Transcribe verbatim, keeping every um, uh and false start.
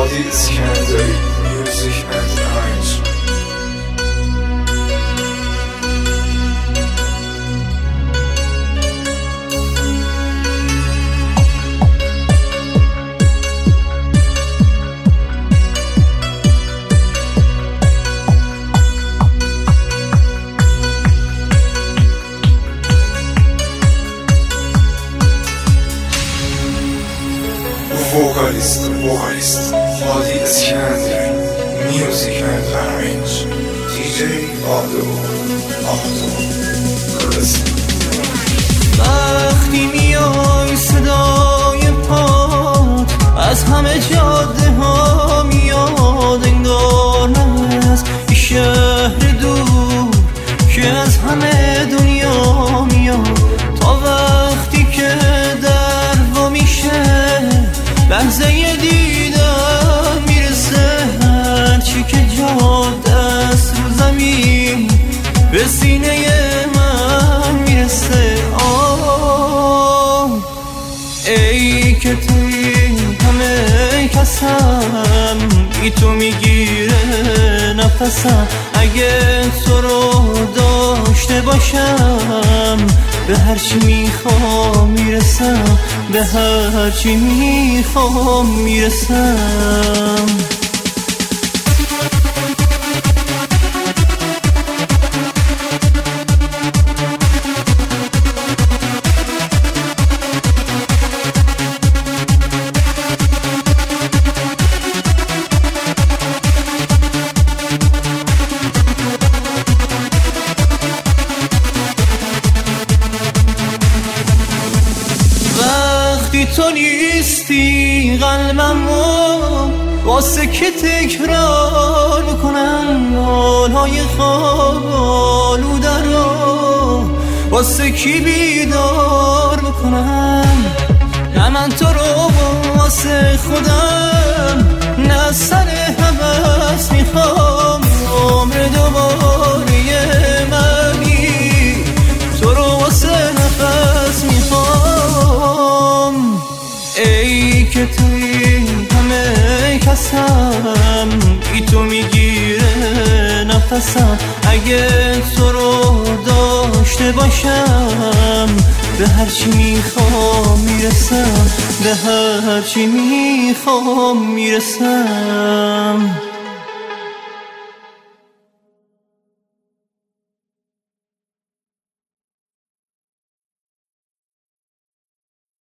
هادی اسکندری میوزیک اند آرنج. Vocalist, vocalist, هادی اسکندری میوزیک اند آرنج. دی جی آدو آدو وقتی میای صدای پات از همه جاده ها میاد، انگار از شهر دور که از همه دنیا میاد. تا وقتی که در وا میشه لحظه دیدن میرسه، هرچی که جا دست رو زمین به سینه من میرسه. آه ای که توی همه کسم، بی تو میگیره نفسم. اگه تو رو داشته باشم به هرچی میخوام میرسم، به هرچی میخوام میرسم. وقتی تو نیستی قلبمو واسه که تکرار بکنم، حالهای خواب آلوده رو واسه کی بیدار بکنم. نه من تو رو واسه خودم، نه سر هوس میخوام. عمر دوباره منی تو رو واسه نفس میخوام. ای که توی همه کسم، بی تو میگیره نفسم. اگه تو رو داشته باشم به هرچی میخوام میرسم، به هرچی میخوام میرسم.